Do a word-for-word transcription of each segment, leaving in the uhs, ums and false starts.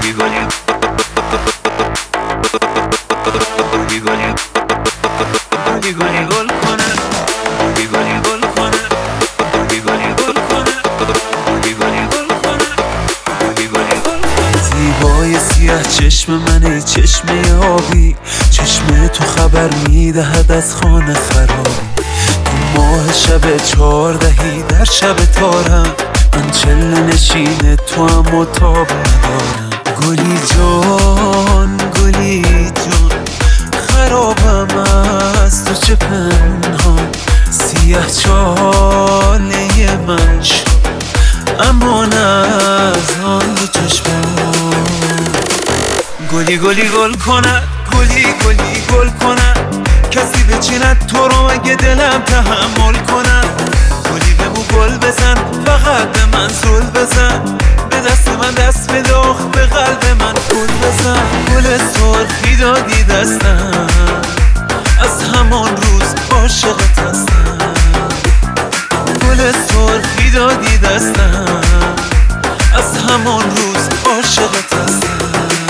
گلی گلی گل کنه، گلی گلی گل کنه، گلی گلی گل کنه، گلی گلی گل کنه، گلی گلی گل کنه. زیبای سیاه چشم منه، چشم آبی، چشم تو خبر میدهد از خانه خرابی. تو ماه شب چهاردهی در شب تارم، من چله نشین تو هم و تاب ندارم. گلی جان گلی جان خرابم از تو چه پنهان، سیاه چاله من شد امان از آن دو چشمان. گلی گلی گل کنه، گلی گلی گل کنه، کسی بچیند تو رو اگه دلم تحمل کنه. گلی بگو گل بزن، فقط به من زل بزن، به دست من دست بده، آخ به قلب من گل بزن. گل سرخی دادی دستم، از همان روز عاشقت هستم. گل سرخی دادی دستم، از همان روز عاشقت هستم.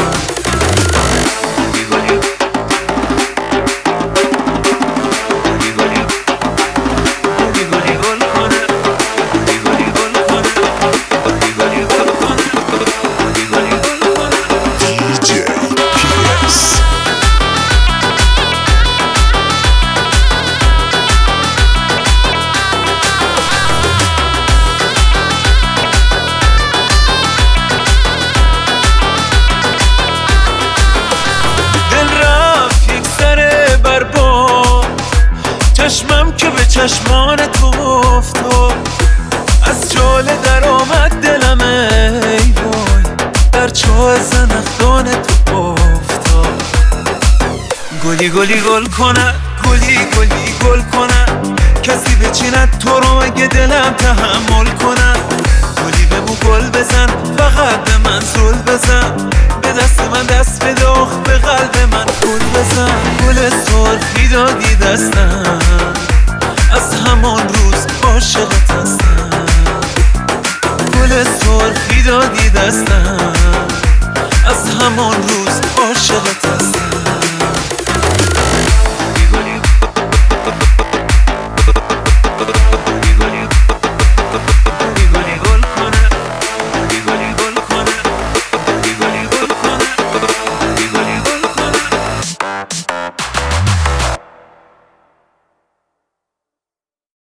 چشمم که به چشمان تو افتاد، از جاله در آمد دلم ای وای، در چاه زنخدان تو افتاد. گلی گلی گل کنه، گلی گلی گل کنه، کسی بچیند تو رو اگه دلم تحمل کنه. گلی بگو گل بزن، فقط به من زل بزن، به دست من دست بده، آخ به قلب من گل بزن. گل سرخی دادی دستم، از همان روز عاشقت هستم. گل سرخی دادی دستم، از همان روز